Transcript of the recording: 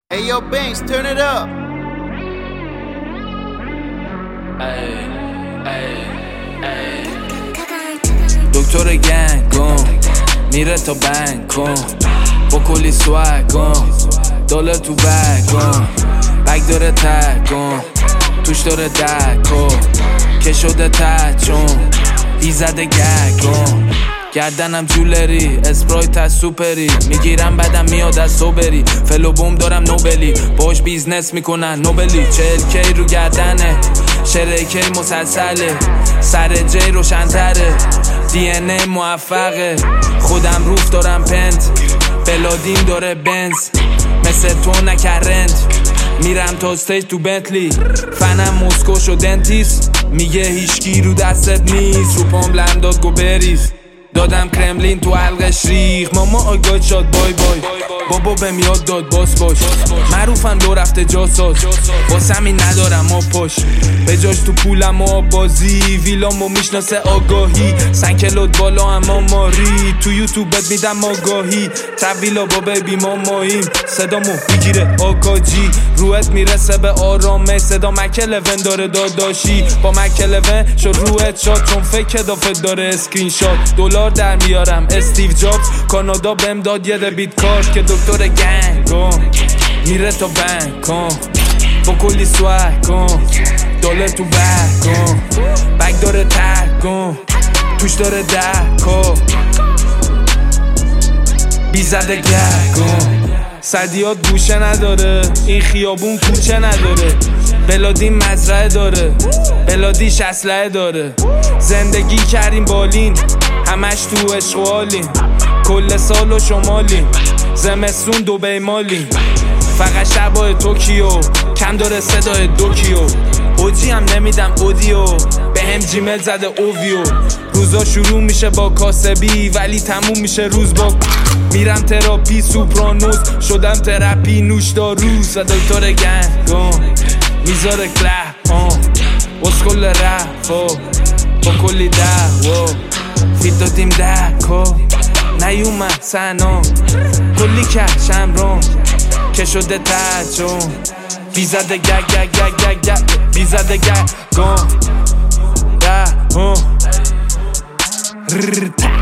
Hey yo Banks, turn it up. دکتر گنگم میره تا بنگ کن با کلی سوگم داله تو بگم بگ داره تگم توش داره دکو که شده تچون ایزده گگم گردنم جولری اسپرایت از سوپری میگیرم بدم میاد از صبری فلو بوم دارم نوبلی باش بیزنس میکنن نوبلی 40K رو گردنه شرکی مسلسله سر جی روشن‌تره DNA موفقه خودم روف دارم پنت بلادین داره بنز مثل تو نکرند میرم تا استیج تو بنتلی فنم مسکو شو دنتیست میگه هیچکی رو دستت نیست رو پام لم داد گو بریز دادم کرملین تو حلقش ریخ ماما آگاد شاد بای بای بابا بهم یاد داد باس باش معروفم دو رفته جاساز واسمی ندارم پاش به جاش تو پولم و بازی ویلامو میشناسه آگاهی سنکلوت بالا اما ماری تو یوتیوب بد میدم آگاهی طویلا با بیبی ماماییم صدامو میگیره آکاجی روحت میرسه به آرامه صدا مکلون داره داداشی با مکلون شد روحت شاد چون فکر دافت داره اسکرین شات دلار در میارم استیو جابز کانادا بهم داد یه دبیت کارت که دکتر گنگم میره تا بنگ کن با کلی سوگم داله تو بگم بگ داره تگم توش داره دکو بیزده گگم صدیات گوشه نداره این خیابون کوچه نداره بلادین مزرعه داره بلادیش اسلحه داره زندگی کردیم بالین همش تو اشغالیم کل سال و شمالیم زمستون دبی مالیم فقط شبای توکیو کم داره صدای دوکیو اوجی هم نمیدم اودیو به هم جیمل زده اوویو روزا شروع میشه با کاسبی ولی تموم میشه روز با میرم تراپی سوپرانوس شدم تراپی نوشداروز و دکتر گنگم میذاره کله اسکل رفا با کلی دعوا فیت دادیم دکا نیومد سنا کلی کشم رام که شده تجون بیزده گگ گگ گگ گگ گگ بیزده گگم